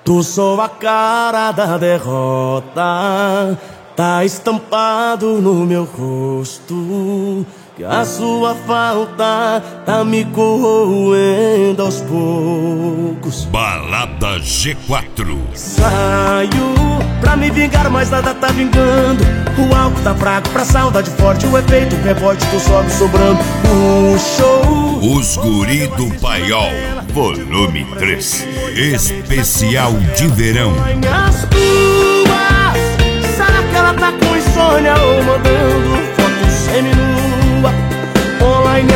Tu sou a cara da derrota, tá estampado no meu rosto, que a sua falta tá me corroendo aos poucos. Balada G4. Saio pra me vingar, mas nada tá vingando. O álcool tá fraco pra saudade forte, o efeito rebote tu sobe sobrando. O show, Os Guri do Paiol, volume 3, especial de verão. As tuas, será que ela tá com insônia ou mandando foto seminua? Online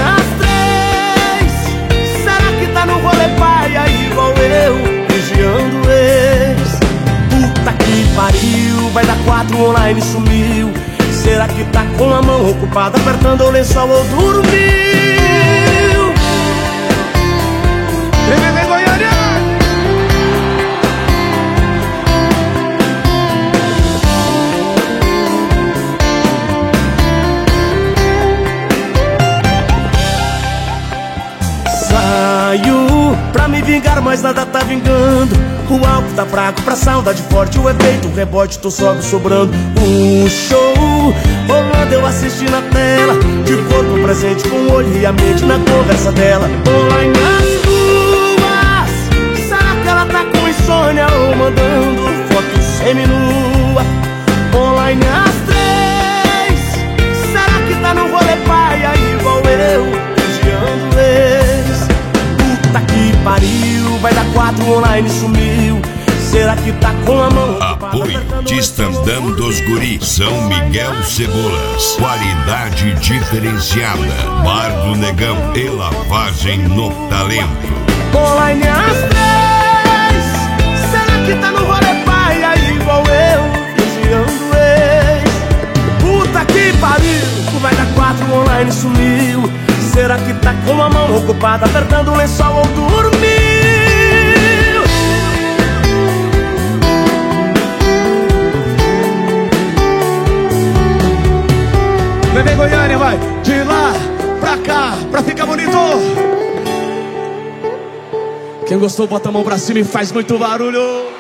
às 3, será que tá no rolê paia igual eu, vigiando o ex? Puta que pariu, vai dar 4 online sumiu. Será que tá com a mão ocupada apertando o lençol ou dormiu? Saio pra me vingar, mas nada tá vingando. O álcool tá fraco pra saudade forte, o efeito rebote tu sobe sobrando. O show rolando eu assisti na tela, de corpo presente com o olho e a mente na conversa dela. Online nas ruas, será que ela tá com insônia ou mandando foto seminua? Online às 3, será que tá no rolê paia igual eu, vigiando o ex? Puta que pariu, vai dar 4 online sumiu. Será que tá com a mão? Apoio Distandam dos Guri, São Miguel Cebolas, qualidade diferenciada, Bar do Negão e lavagem no talento. Online às 3, será que tá no rolê paia igual eu, vigiando o ex? Puta que pariu, vai dar 4 online sumiu. Será que tá com a mão ocupada apertando o lençol ou dormiu? Vem Goiânia, vai de lá pra cá, pra ficar bonito. Quem gostou bota a mão pra cima e faz muito barulho.